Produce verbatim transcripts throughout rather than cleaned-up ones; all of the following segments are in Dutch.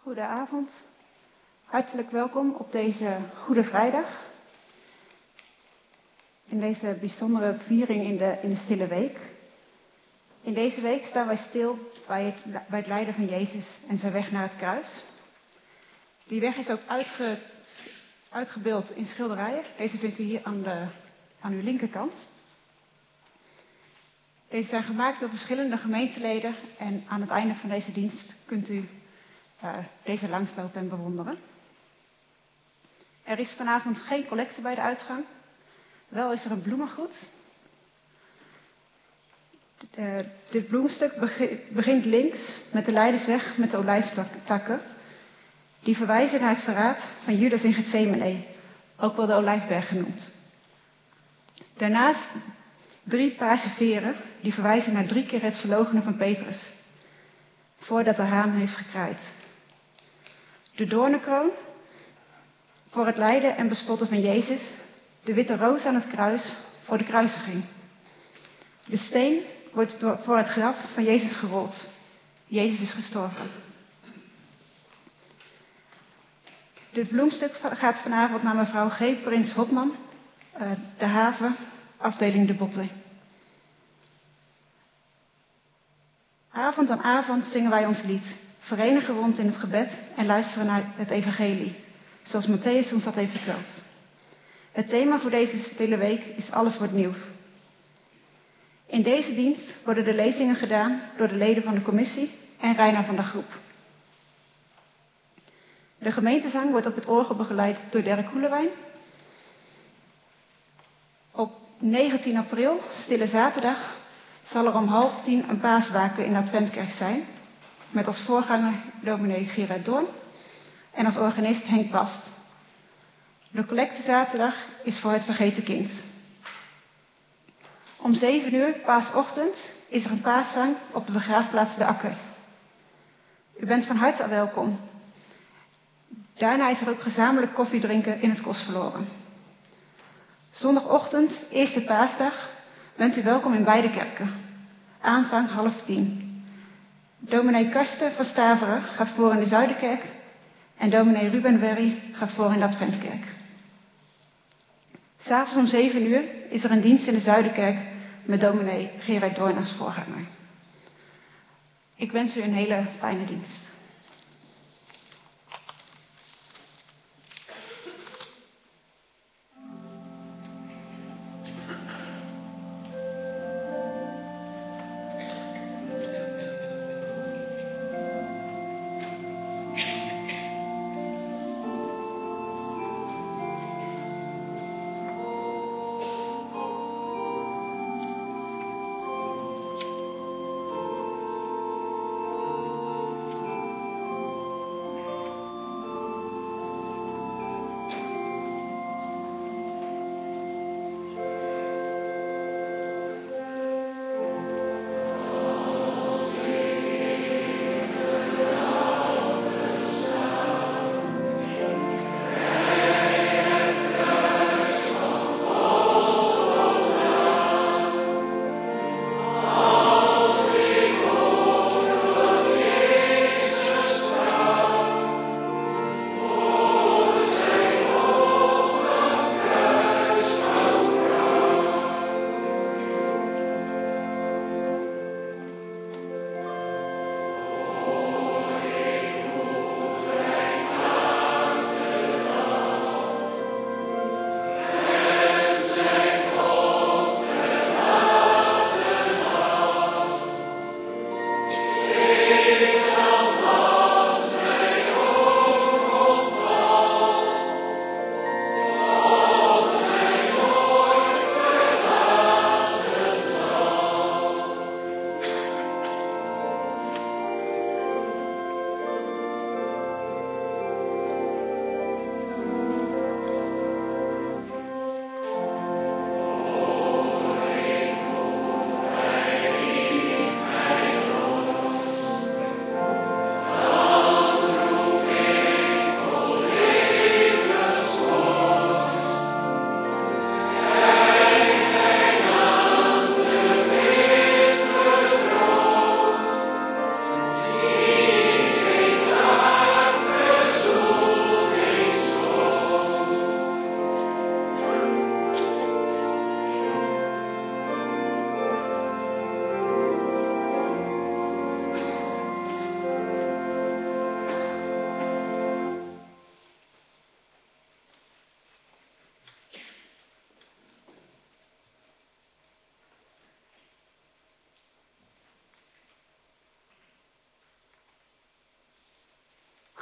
Goedenavond. Hartelijk welkom op deze Goede Vrijdag. In deze bijzondere viering in de, in de Stille Week. In deze week staan wij stil bij het, bij het lijden van Jezus en zijn weg naar het kruis. Die weg is ook uitge, uitgebeeld in schilderijen. Deze vindt u hier aan, de, aan uw linkerkant. Deze zijn gemaakt door verschillende gemeenteleden en aan het einde van deze dienst kunt u uh, deze langslopen en bewonderen. Er is vanavond geen collecte bij de uitgang. Wel is er een bloemengroet. Uh, dit bloemstuk begint links met de Leidersweg met de olijftakken. Die verwijzen naar het verraad van Judas in Getsemane, ook wel de Olijfberg genoemd. Daarnaast drie paarse veren die verwijzen naar drie keer het verloochenen van Petrus, voordat de haan heeft gekraaid. De doornenkroon voor het lijden en bespotten van Jezus, de witte roos aan het kruis voor de kruisiging. De steen wordt door, voor het graf van Jezus gerold. Jezus is gestorven. Dit bloemstuk gaat vanavond naar mevrouw G. Prins Hopman, uh, de haven, afdeling de Botte. Avond aan avond zingen wij ons lied, verenigen we ons in het gebed en luisteren naar het evangelie, zoals Matthäus ons dat heeft verteld. Het thema voor deze stille week is Alles wordt nieuw. In deze dienst worden de lezingen gedaan door de leden van de commissie en Reina van der Groep. De gemeentezang wordt op het orgel begeleid door Dirk Koelewijn. Op negentien april, stille zaterdag, zal er om half tien een paaswaken in de Adventkerk zijn, met als voorganger dominee Gerard Doorn en als organist Henk Bast. De collectezaterdag is voor het vergeten kind. Om zeven uur, paasochtend, is er een paaszang op de begraafplaats De Akker. U bent van harte welkom. Daarna is er ook gezamenlijk koffie drinken in het Kostverloren. Zondagochtend, eerste paasdag, bent u welkom in beide kerken. Aanvang half tien. Dominee Karsten van Staveren gaat voor in de Zuiderkerk en dominee Ruben Werry gaat voor in de Adventkerk. 'S'avonds om zeven uur is er een dienst in de Zuiderkerk met dominee Gerard Doorn als voorganger. Ik wens u een hele fijne dienst.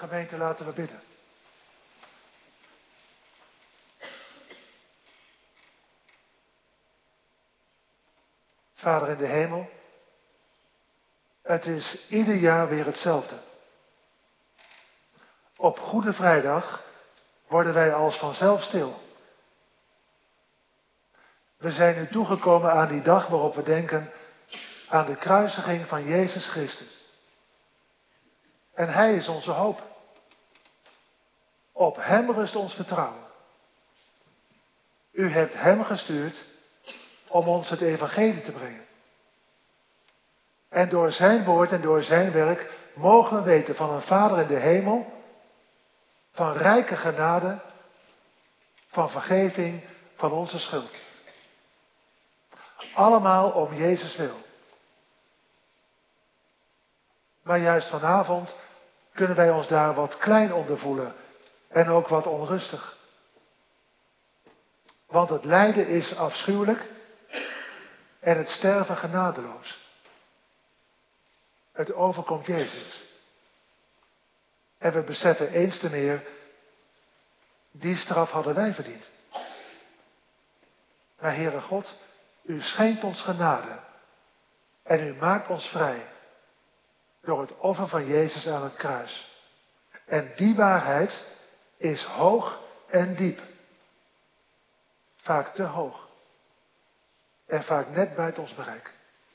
Gemeente, laten we bidden. Vader in de hemel, het is ieder jaar weer hetzelfde. Op Goede Vrijdag worden wij als vanzelf stil. We zijn nu toegekomen aan die dag waarop we denken aan de kruisiging van Jezus Christus. En Hij is onze hoop. Op Hem rust ons vertrouwen. U hebt Hem gestuurd om ons het evangelie te brengen. En door zijn woord en door zijn werk mogen we weten van een Vader in de hemel, van rijke genade, van vergeving van onze schuld. Allemaal om Jezus wil. Maar juist vanavond kunnen wij ons daar wat klein onder voelen en ook wat onrustig. Want het lijden is afschuwelijk en het sterven genadeloos. Het overkomt Jezus. En we beseffen eens te meer, die straf hadden wij verdiend. Maar Heere God, u schenkt ons genade en u maakt ons vrij door het offer van Jezus aan het kruis. En die waarheid is hoog en diep. Vaak te hoog. En vaak net buiten ons bereik.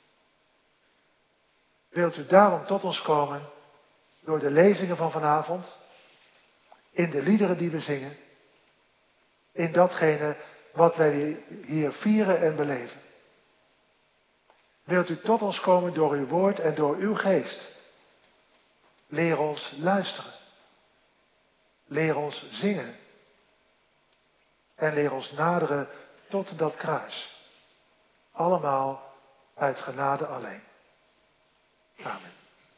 Wilt u daarom tot ons komen door de lezingen van vanavond, in de liederen die we zingen, in datgene wat wij hier vieren en beleven. Wilt u tot ons komen door uw woord en door uw geest. Leer ons luisteren. Leer ons zingen. En leer ons naderen tot dat kruis. Allemaal uit genade alleen. Amen.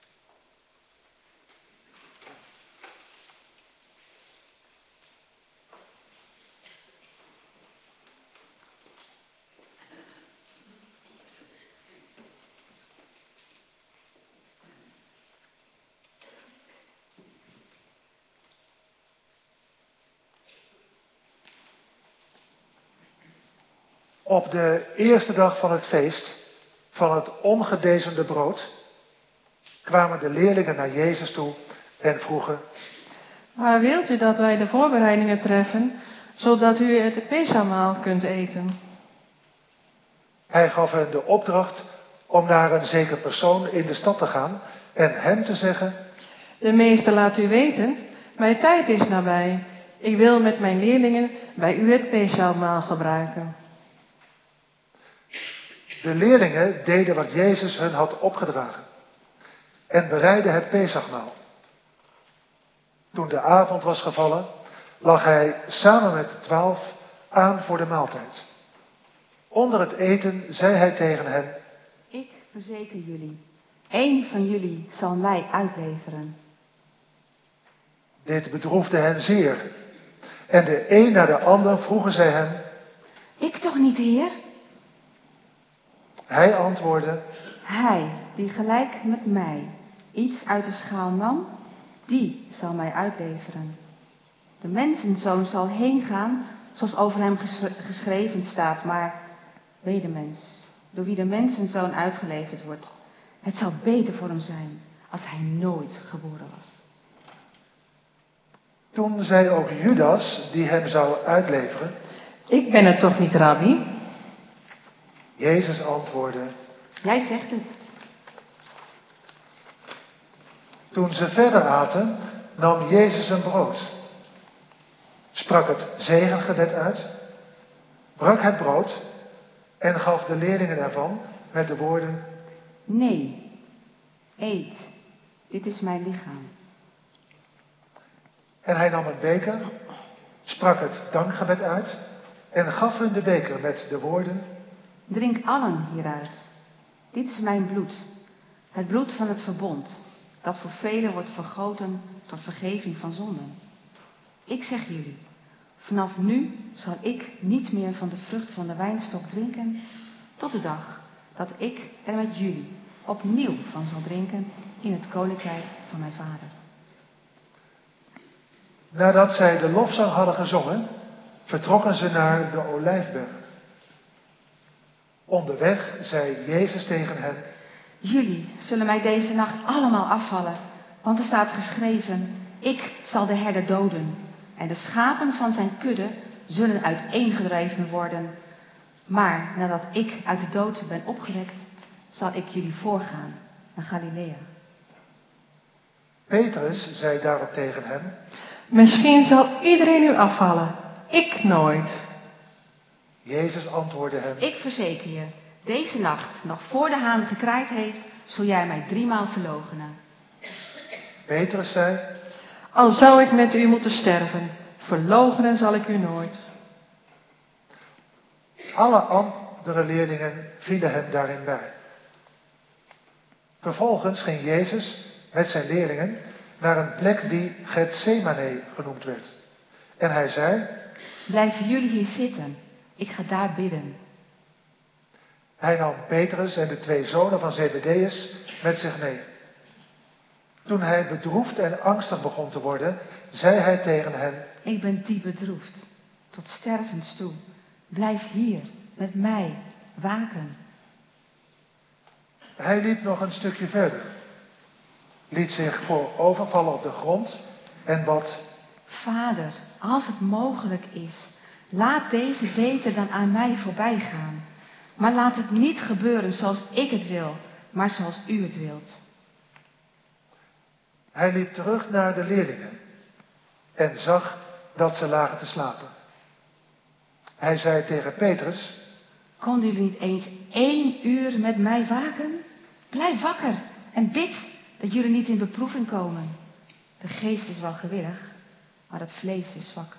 Op de eerste dag van het feest van het ongedezemde brood kwamen de leerlingen naar Jezus toe en vroegen: Waar wilt u dat wij de voorbereidingen treffen, zodat u het Pesachmaal kunt eten? Hij gaf hen de opdracht om naar een zeker persoon in de stad te gaan en hem te zeggen: De meester laat u weten, mijn tijd is nabij. Ik wil met mijn leerlingen bij u het Pesachmaal gebruiken. De leerlingen deden wat Jezus hun had opgedragen en bereidden het Pesachmaal. Toen de avond was gevallen, lag hij samen met de twaalf aan voor de maaltijd. Onder het eten zei hij tegen hen: Ik verzeker jullie, één van jullie zal mij uitleveren. Dit bedroefde hen zeer. En de een na de ander vroegen zij hem: Ik toch niet, Heer? Hij antwoordde: Hij die gelijk met mij iets uit de schaal nam, die zal mij uitleveren. De mensenzoon zal heen gaan, zoals over hem geschreven staat, maar wee de mens, door wie de mensenzoon uitgeleverd wordt. Het zou beter voor hem zijn als hij nooit geboren was. Toen zei ook Judas, die hem zou uitleveren: Ik ben het toch niet, Rabbi? Jezus antwoordde: Jij zegt het. Toen ze verder aten, nam Jezus een brood, sprak het zegengebed uit, brak het brood en gaf de leerlingen ervan met de woorden: Nee, eet, dit is mijn lichaam. En hij nam een beker, sprak het dankgebed uit en gaf hun de beker met de woorden: Drink allen hieruit. Dit is mijn bloed, het bloed van het verbond, dat voor velen wordt vergoten tot vergeving van zonden. Ik zeg jullie, vanaf nu zal ik niet meer van de vrucht van de wijnstok drinken, tot de dag dat ik er met jullie opnieuw van zal drinken in het koninkrijk van mijn Vader. Nadat zij de lofzang hadden gezongen, vertrokken ze naar de Olijfberg. Onderweg zei Jezus tegen hen: Jullie zullen mij deze nacht allemaal afvallen, want er staat geschreven: ik zal de herder doden en de schapen van zijn kudde zullen uiteengedreven worden. Maar nadat ik uit de dood ben opgewekt, zal ik jullie voorgaan naar Galilea. Petrus zei daarop tegen hem: Misschien zal iedereen u afvallen, ik nooit. Jezus antwoordde hem: Ik verzeker je, deze nacht, nog voor de haan gekraaid heeft, zul jij mij driemaal verloochenen. Petrus zei: Al zou ik met u moeten sterven, verloochenen zal ik u nooit. Alle andere leerlingen vielen hem daarin bij. Vervolgens ging Jezus met zijn leerlingen naar een plek die Getsemane genoemd werd. En hij zei: Blijven jullie hier zitten, ik ga daar bidden. Hij nam Petrus en de twee zonen van Zebedeus met zich mee. Toen hij bedroefd en angstig begon te worden, zei hij tegen hen: Ik ben diep bedroefd, tot stervens toe. Blijf hier, met mij, waken. Hij liep nog een stukje verder, liet zich voorovervallen op de grond en bad: Vader, als het mogelijk is, laat deze beker dan aan mij voorbij gaan. Maar laat het niet gebeuren zoals ik het wil, maar zoals u het wilt. Hij liep terug naar de leerlingen en zag dat ze lagen te slapen. Hij zei tegen Petrus: Konden jullie niet eens één uur met mij waken? Blijf wakker en bid dat jullie niet in beproeving komen. De geest is wel gewillig, maar het vlees is zwak.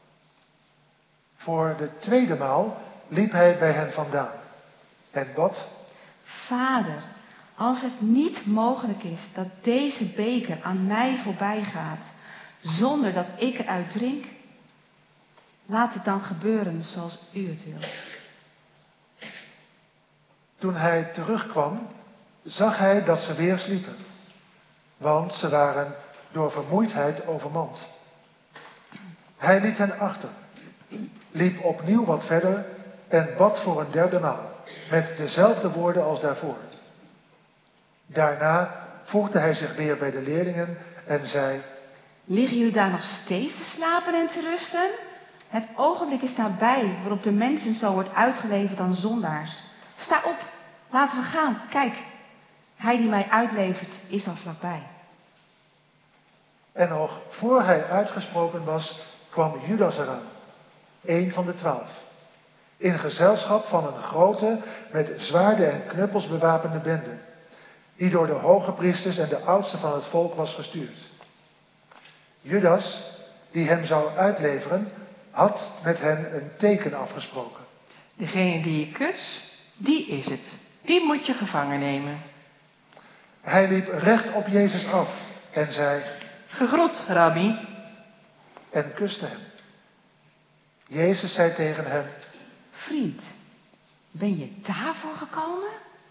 Voor de tweede maal liep hij bij hen vandaan en bad: Vader, als het niet mogelijk is dat deze beker aan mij voorbij gaat, zonder dat ik eruit drink, laat het dan gebeuren zoals u het wilt. Toen hij terugkwam, zag hij dat ze weer sliepen, want ze waren door vermoeidheid overmand. Hij liet hen achter, liep opnieuw wat verder en bad voor een derde maal, met dezelfde woorden als daarvoor. Daarna voegde hij zich weer bij de leerlingen en zei: Liggen jullie daar nog steeds te slapen en te rusten? Het ogenblik is nabij waarop de mensenzoon wordt uitgeleverd aan zondaars. Sta op, laten we gaan. Kijk, hij die mij uitlevert is al vlakbij. En nog voor hij uitgesproken was, kwam Judas eraan, een van de twaalf, in gezelschap van een grote, met zwaarden en knuppels bewapende bende, die door de hoge priesters en de oudsten van het volk was gestuurd. Judas, die hem zou uitleveren, had met hen een teken afgesproken. Degene die je kust, die is het. Die moet je gevangen nemen. Hij liep recht op Jezus af en zei: Gegroet, rabbi. En kuste hem. Jezus zei tegen hem: Vriend, ben je daarvoor gekomen?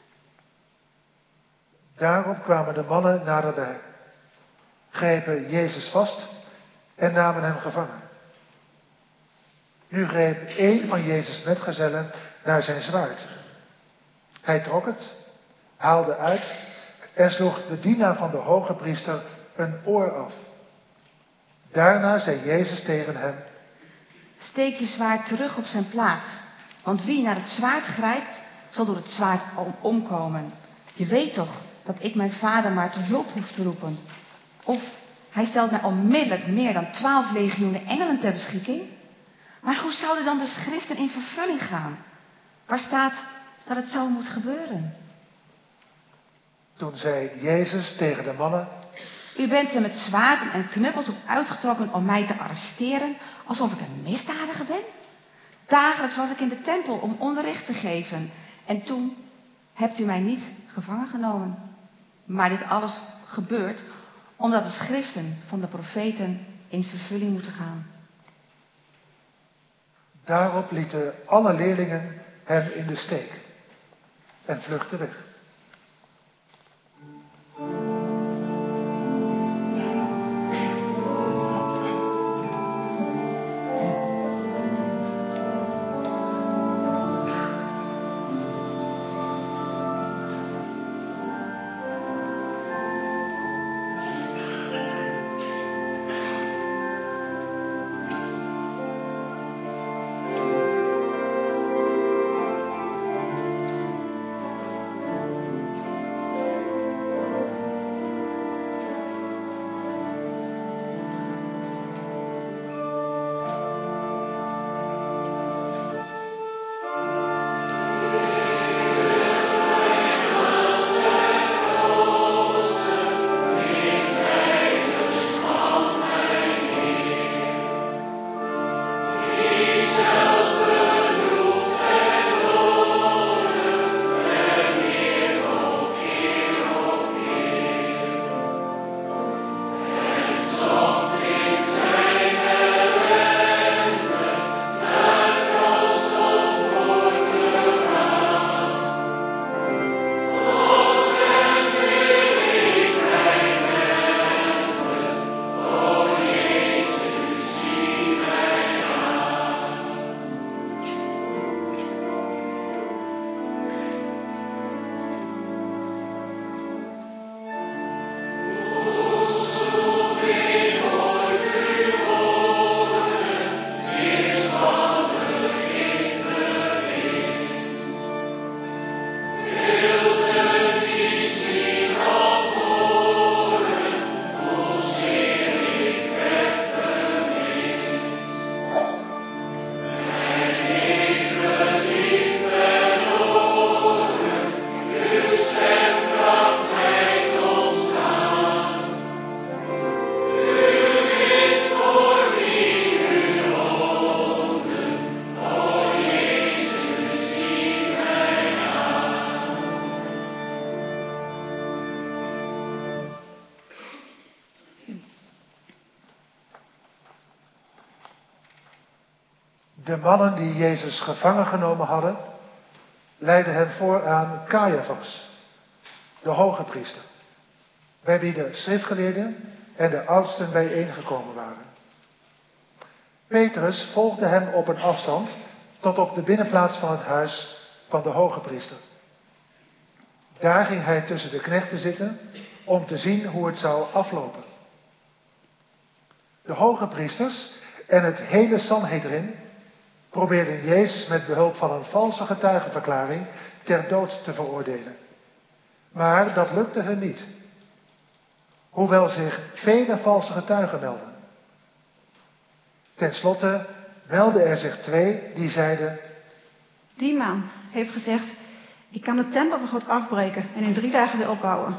Daarop kwamen de mannen naderbij, grepen Jezus vast en namen hem gevangen. Nu greep één van Jezus' metgezellen naar zijn zwaard. Hij trok het, haalde uit en sloeg de dienaar van de hoge priester een oor af. Daarna zei Jezus tegen hem: Steek je zwaard terug op zijn plaats, want wie naar het zwaard grijpt, zal door het zwaard om- omkomen. Je weet toch dat ik mijn vader maar te hulp hoef te roepen. Of hij stelt mij onmiddellijk meer dan twaalf legioenen engelen ter beschikking. Maar hoe zouden dan de schriften in vervulling gaan? Waar staat dat het zo moet gebeuren? Toen zei Jezus tegen de mannen: U bent er met zwaarden en knuppels op uitgetrokken om mij te arresteren, alsof ik een misdadiger ben? Dagelijks was ik in de tempel om onderricht te geven. En toen hebt u mij niet gevangen genomen. Maar dit alles gebeurt omdat de schriften van de profeten in vervulling moeten gaan. Daarop lieten alle leerlingen hem in de steek en vluchtten weg. De mannen die Jezus gevangen genomen hadden, leidden hem voor aan Caiaphas, de hoge priester, bij wie de schriftgeleerden en de oudsten bijeengekomen waren. Petrus volgde hem op een afstand tot op de binnenplaats van het huis van de hoge priester. Daar ging hij tussen de knechten zitten om te zien hoe het zou aflopen. De hoge priesters en het hele Sanhedrin probeerden Jezus met behulp van een valse getuigenverklaring ter dood te veroordelen. Maar dat lukte hun niet, hoewel zich vele valse getuigen melden. Ten slotte meldden er zich twee die zeiden: Die man heeft gezegd, ik kan de tempel van God afbreken en in drie dagen weer opbouwen.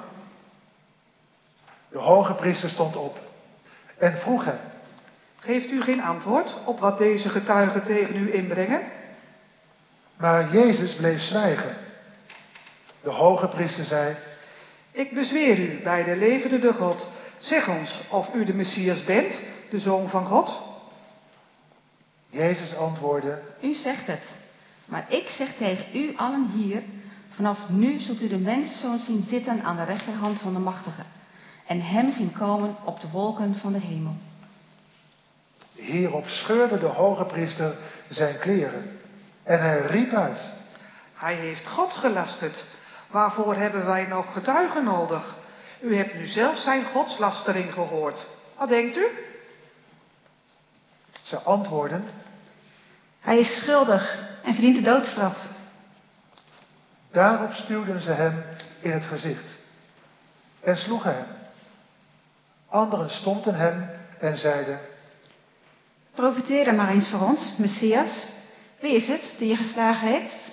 De hoge priester stond op en vroeg hem: Geeft u geen antwoord op wat deze getuigen tegen u inbrengen? Maar Jezus bleef zwijgen. De hoge priester zei: Ik bezweer u bij de levende de God. Zeg ons of u de Messias bent, de Zoon van God. Jezus antwoordde: U zegt het, maar ik zeg tegen u allen hier, vanaf nu zult u de Mensenzoon zien zitten aan de rechterhand van de Machtige en hem zien komen op de wolken van de hemel. Hierop scheurde de hoge priester zijn kleren en hij riep uit: Hij heeft God gelasterd. Waarvoor hebben wij nog getuigen nodig? U hebt nu zelf zijn godslastering gehoord. Wat denkt u? Ze antwoordden: Hij is schuldig en verdient de doodstraf. Daarop spuwden ze hem in het gezicht en sloegen hem. Anderen stompten hem en zeiden: Profiteer dan maar eens voor ons, Messias. Wie is het die je geslagen heeft?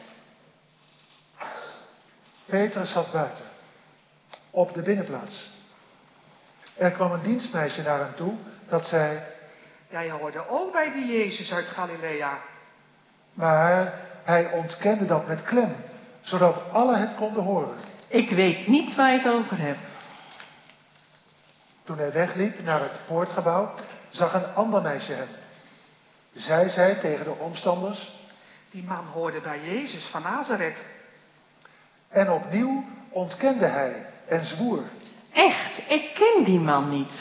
Petrus zat buiten, op de binnenplaats. Er kwam een dienstmeisje naar hem toe dat zei: Jij hoorde ook bij die Jezus uit Galilea. Maar hij ontkende dat met klem, zodat alle het konden horen. Ik weet niet waar je het over hebt. Toen hij wegliep naar het poortgebouw, zag een ander meisje hem. Zij zei tegen de omstanders: Die man hoorde bij Jezus van Nazareth. En opnieuw ontkende hij en zwoer. Echt, ik ken die man niet.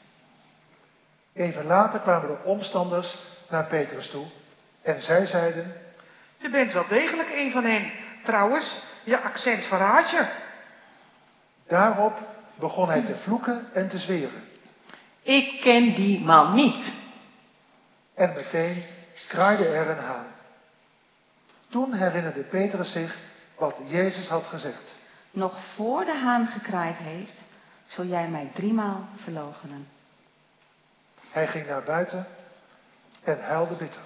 Even later kwamen de omstanders naar Petrus toe en zij zeiden: Je bent wel degelijk een van hen. Trouwens, je accent verraadt je. Daarop begon hij te vloeken en te zweren. Ik ken die man niet. En meteen kraaide er een haan. Toen herinnerde Petrus zich wat Jezus had gezegd. Nog voor de haan gekraaid heeft, zul jij mij driemaal verloochenen. Hij ging naar buiten en huilde bitter.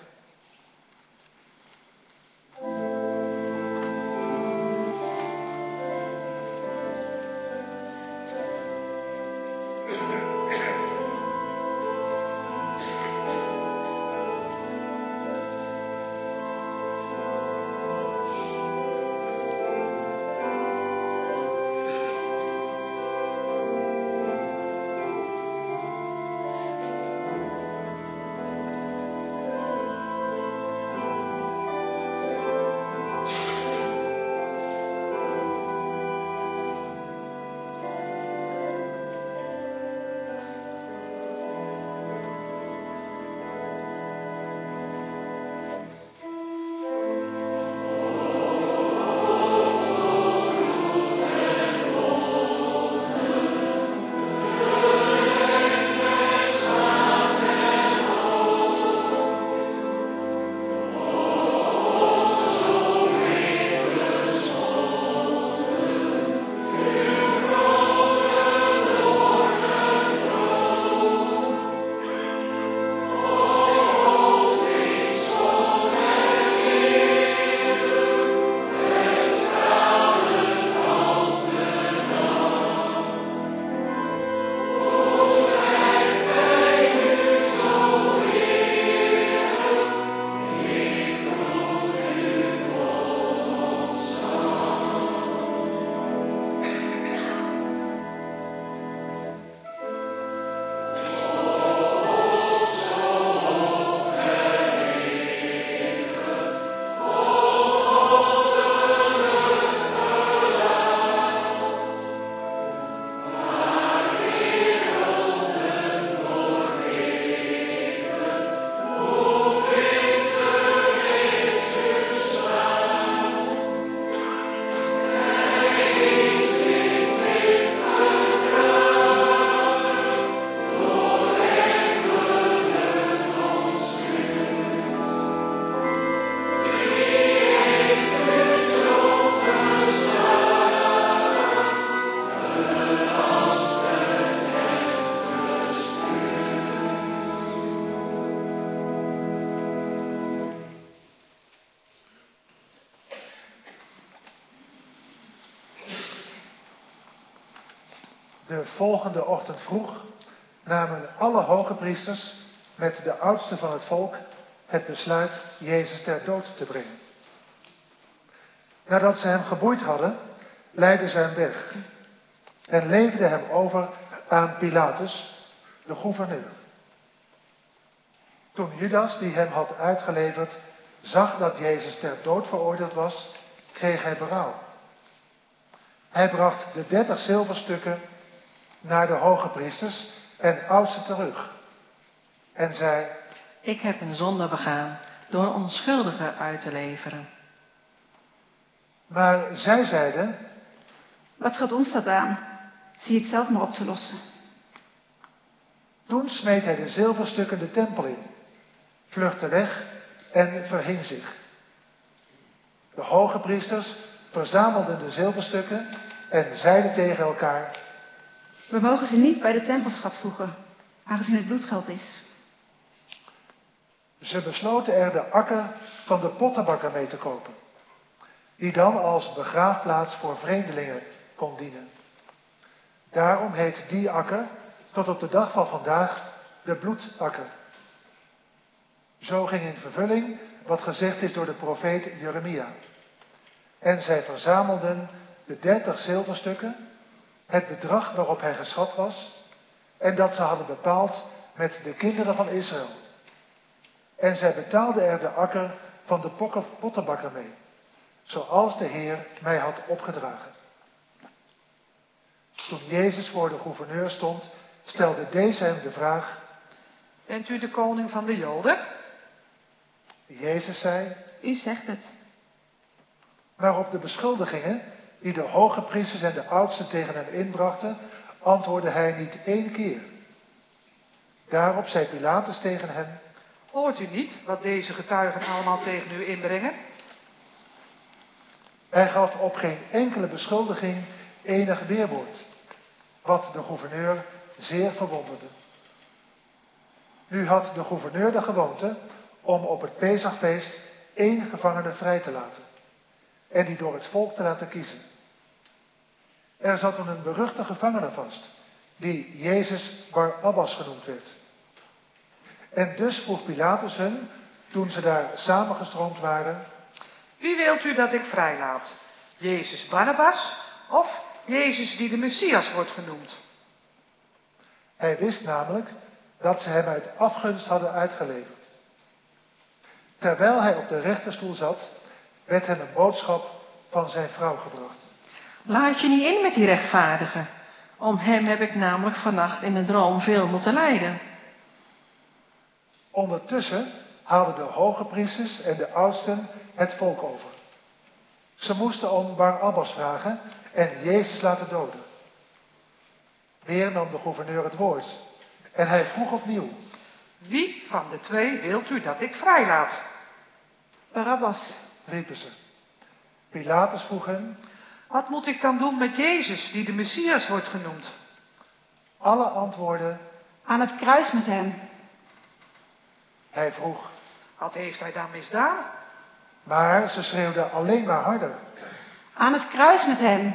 De volgende ochtend vroeg namen alle hoge priesters met de oudsten van het volk het besluit Jezus ter dood te brengen. Nadat ze hem geboeid hadden, leidden ze hem weg en leverden hem over aan Pilatus, de gouverneur. Toen Judas, die hem had uitgeleverd, zag dat Jezus ter dood veroordeeld was, kreeg hij berouw. Hij bracht de dertig zilverstukken naar de hoge priesters en oudsten terug en zei: Ik heb een zonde begaan door een onschuldige uit te leveren. Maar zij zeiden: Wat gaat ons dat aan? Zie het zelf maar op te lossen. Toen smeet hij de zilverstukken de tempel in, vluchtte weg en verhing zich. De hoge priesters verzamelden de zilverstukken en zeiden tegen elkaar: We mogen ze niet bij de tempelschat voegen, aangezien het bloedgeld is. Ze besloten er de akker van de pottenbakker mee te kopen, die dan als begraafplaats voor vreemdelingen kon dienen. Daarom heet die akker tot op de dag van vandaag de bloedakker. Zo ging in vervulling wat gezegd is door de profeet Jeremia. En zij verzamelden de dertig zilverstukken, het bedrag waarop hij geschat was, en dat ze hadden bepaald met de kinderen van Israël. En zij betaalden er de akker van de pottenbakker mee, zoals de Heer mij had opgedragen. Toen Jezus voor de gouverneur stond, stelde deze hem de vraag: Bent u de koning van de Joden? Jezus zei: U zegt het. Maar op de beschuldigingen die de hoge priesters en de oudsten tegen hem inbrachten, antwoordde hij niet één keer. Daarop zei Pilatus tegen hem: Hoort u niet wat deze getuigen allemaal tegen u inbrengen? Hij gaf op geen enkele beschuldiging enig weerwoord, wat de gouverneur zeer verwonderde. Nu had de gouverneur de gewoonte om op het Pesachfeest één gevangene vrij te laten en die door het volk te laten kiezen. Er zat toen een beruchte gevangene vast, die Jezus Barabbas genoemd werd. En dus vroeg Pilatus hun, toen ze daar samengestroomd waren: Wie wilt u dat ik vrijlaat? Jezus Barnabas of Jezus die de Messias wordt genoemd? Hij wist namelijk dat ze hem uit afgunst hadden uitgeleverd. Terwijl hij op de rechterstoel zat, werd hem een boodschap van zijn vrouw gebracht. Laat je niet in met die rechtvaardige. Om hem heb ik namelijk vannacht in een droom veel moeten lijden. Ondertussen haalden de hoge priesters en de oudsten het volk over. Ze moesten om Barabbas vragen en Jezus laten doden. Weer nam de gouverneur het woord en hij vroeg opnieuw: Wie van de twee wilt u dat ik vrijlaat? Barabbas, riepen ze. Pilatus vroeg hen: Wat moet ik dan doen met Jezus die de Messias wordt genoemd? Alle antwoorden: aan het kruis met hem. Hij vroeg: Wat heeft hij dan misdaan? Maar ze schreeuwden alleen maar harder. Aan het kruis met hem.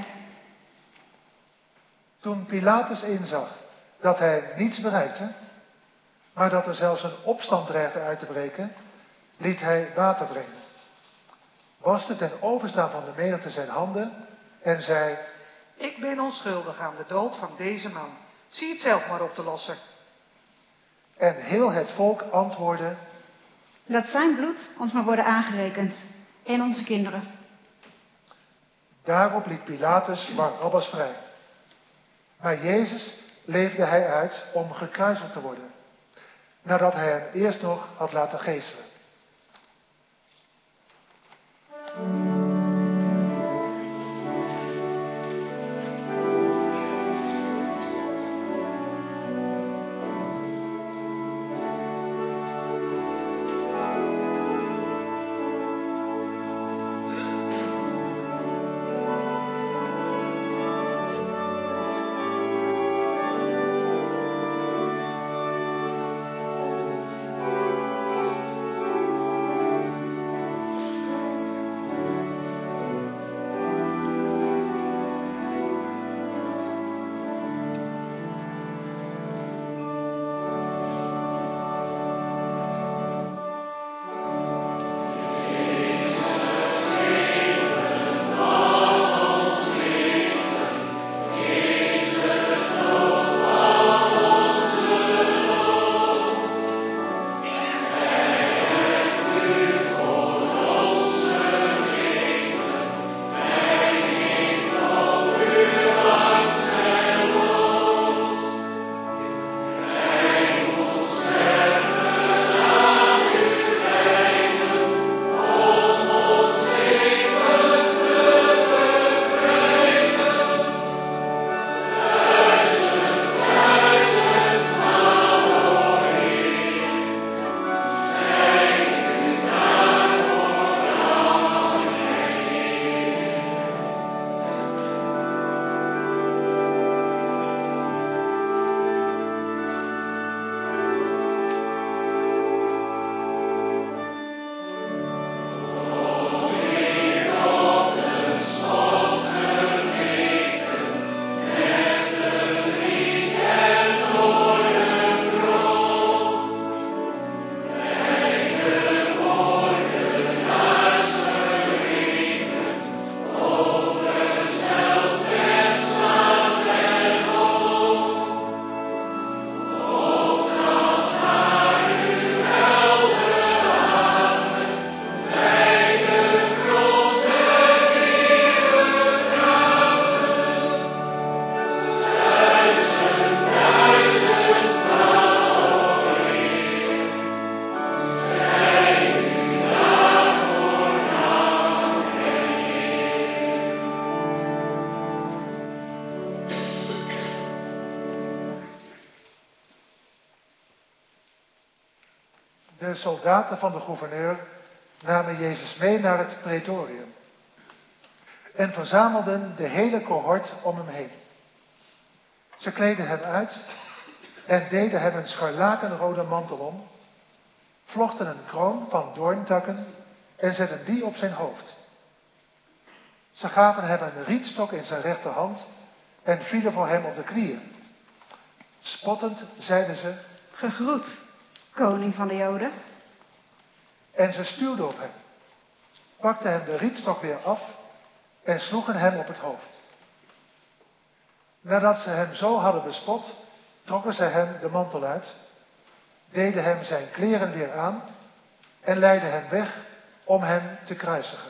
Toen Pilatus inzag dat hij niets bereikte, maar dat er zelfs een opstand dreigde uit te breken, liet hij water brengen, waste ten overstaan van de menigte zijn handen en zei: Ik ben onschuldig aan de dood van deze man. Zie het zelf maar op te lossen. En heel het volk antwoordde: Laat zijn bloed ons maar worden aangerekend. En onze kinderen. Daarop liet Pilatus Barabbas vrij. Maar Jezus leefde hij uit om gekruisigd te worden, nadat hij hem eerst nog had laten geeselen. De soldaten van de gouverneur namen Jezus mee naar het praetorium en verzamelden de hele cohort om hem heen. Ze kleden hem uit en deden hem een scharlakenrode mantel om, vlochten een kroon van doorntakken en zetten die op zijn hoofd. Ze gaven hem een rietstok in zijn rechterhand en vielen voor hem op de knieën. Spottend zeiden ze: Gegroet, koning van de Joden. En ze stuwden op hem, pakten hem de rietstok weer af en sloegen hem op het hoofd. Nadat ze hem zo hadden bespot, trokken ze hem de mantel uit, deden hem zijn kleren weer aan en leidden hem weg om hem te kruisigen.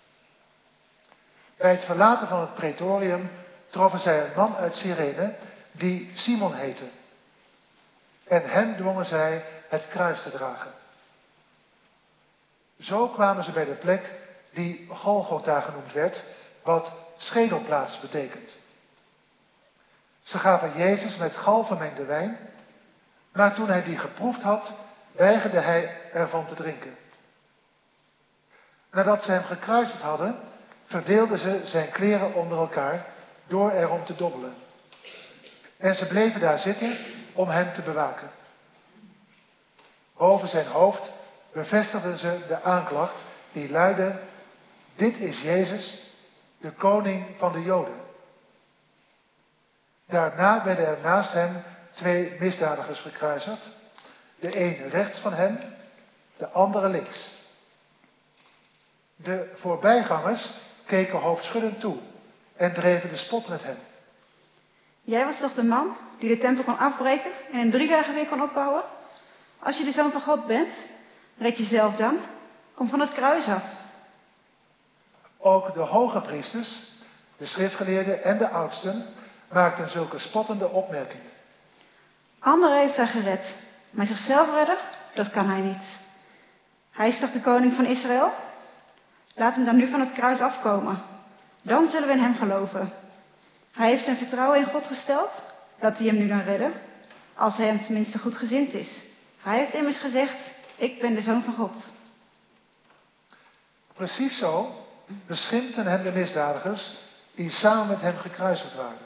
Bij het verlaten van het praetorium troffen zij een man uit Cyrene die Simon heette. En hem dwongen zij het kruis te dragen. Zo kwamen ze bij de plek die Golgotha genoemd werd, wat schedelplaats betekent. Ze gaven Jezus met gal vermengde wijn, maar toen hij die geproefd had, weigerde hij ervan te drinken. Nadat ze hem gekruisigd hadden, verdeelden ze zijn kleren onder elkaar door erom te dobbelen. En ze bleven daar zitten om hem te bewaken. Boven zijn hoofd bevestigden ze de aanklacht die luidde: dit is Jezus, de koning van de Joden. Daarna werden er naast hem twee misdadigers gekruisigd, de een rechts van hem, de andere links. De voorbijgangers keken hoofdschuddend toe en dreven de spot met hem. Jij was toch de man die de tempel kon afbreken en in drie dagen weer kon opbouwen? Als je de Zoon van God bent, red jezelf dan. Kom van het kruis af. Ook de hoge priesters, de schriftgeleerden en de oudsten maakten zulke spottende opmerkingen. Anderen heeft hij gered, maar zichzelf redden, dat kan hij niet. Hij is toch de koning van Israël? Laat hem dan nu van het kruis afkomen. Dan zullen we in hem geloven. Hij heeft zijn vertrouwen in God gesteld. Laat hij hem nu dan redden, als hij hem tenminste goed gezind is. Hij heeft immers gezegd: ik ben de Zoon van God. Precies zo beschimpten hem de misdadigers die samen met hem gekruisigd waren.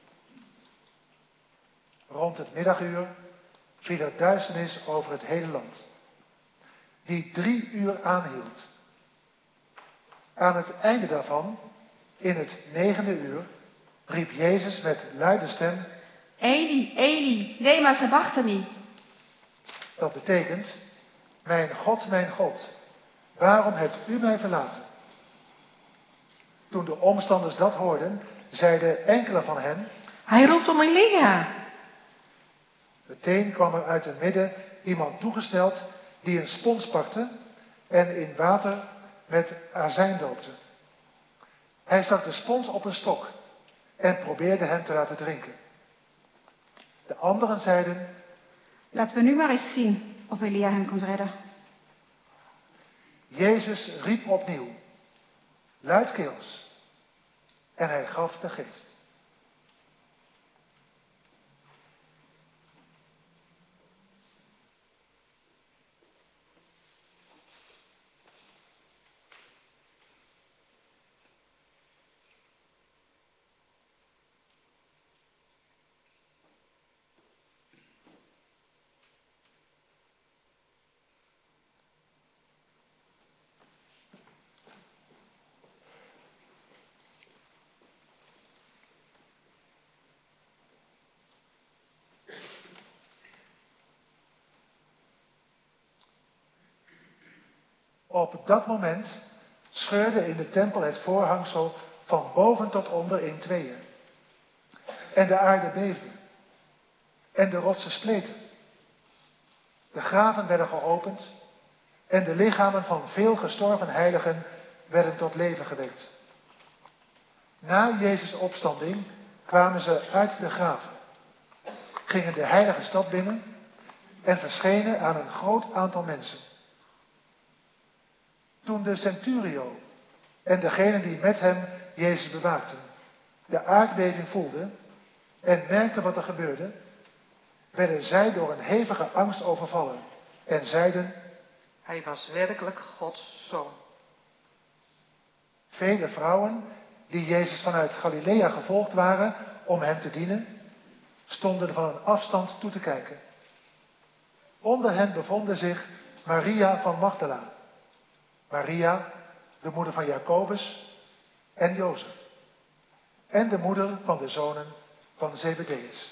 Rond het middaguur viel er duisternis over het hele land, die drie uur aanhield. Aan het einde daarvan, in het negende uur, riep Jezus met luide stem: Eli, Eli, lema sabachthani. Dat betekent: mijn God, mijn God, waarom hebt u mij verlaten? Toen de omstanders dat hoorden, zeiden enkele van hen: Hij roept om Elia. Meteen kwam er uit het midden iemand toegesneld die een spons pakte en in water met azijn doopte. Hij stak de spons op een stok en probeerde hem te laten drinken. De anderen zeiden: Laten we nu maar eens zien of Elia hem komt redden. Jezus riep opnieuw, luidkeels, en hij gaf de geest. Op dat moment scheurde in de tempel het voorhangsel van boven tot onder in tweeën. En de aarde beefde. En de rotsen spleten. De graven werden geopend. En de lichamen van veel gestorven heiligen werden tot leven gewekt. Na Jezus' opstanding kwamen ze uit de graven, gingen de heilige stad binnen en verschenen aan een groot aantal mensen. Toen de centurio en degenen die met hem Jezus bewaakten de aardbeving voelden en merkten wat er gebeurde, werden zij door een hevige angst overvallen en zeiden: Hij was werkelijk Gods zoon. Vele vrouwen die Jezus vanuit Galilea gevolgd waren om hem te dienen, stonden er van een afstand toe te kijken. Onder hen bevonden zich Maria van Magdala, Maria, de moeder van Jacobus en Jozef, en de moeder van de zonen van Zebedeus.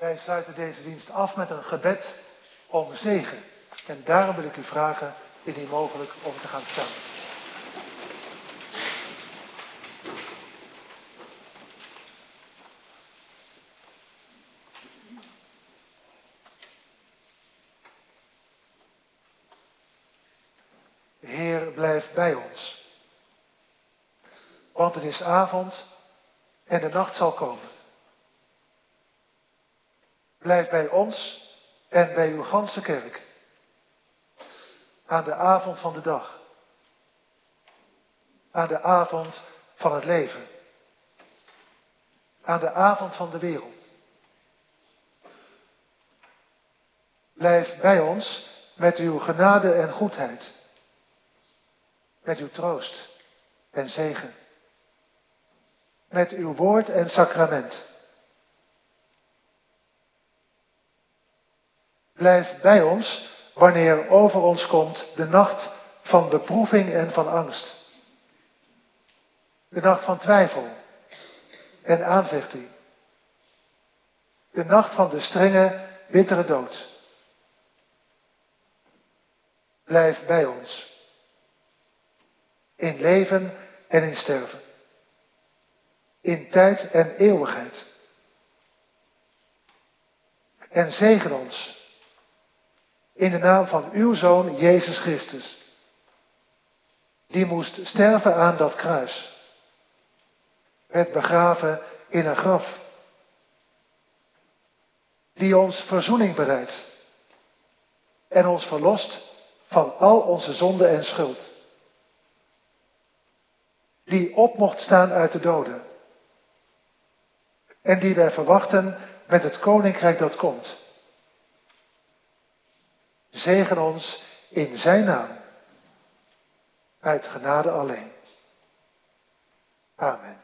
Wij sluiten deze dienst af met een gebed om zegen. En daarom wil ik u vragen, indien mogelijk, om te gaan staan. Heer, blijf bij ons. Want het is avond en de nacht zal komen. Blijf bij ons en bij uw ganse kerk. Aan de avond van de dag. Aan de avond van het leven. Aan de avond van de wereld. Blijf bij ons met uw genade en goedheid. Met uw troost en zegen. Met uw woord en sacrament. Blijf bij ons wanneer over ons komt de nacht van beproeving en van angst. De nacht van twijfel en aanvechting. De nacht van de strenge, bittere dood. Blijf bij ons. In leven en in sterven. In tijd en eeuwigheid. En zegen ons. In de naam van uw Zoon Jezus Christus. Die moest sterven aan dat kruis. Werd begraven in een graf. Die ons verzoening bereidt. En ons verlost van al onze zonde en schuld. Die op mocht staan uit de doden. En die wij verwachten met het koninkrijk dat komt. Zegen ons in zijn naam. Uit genade alleen. Amen.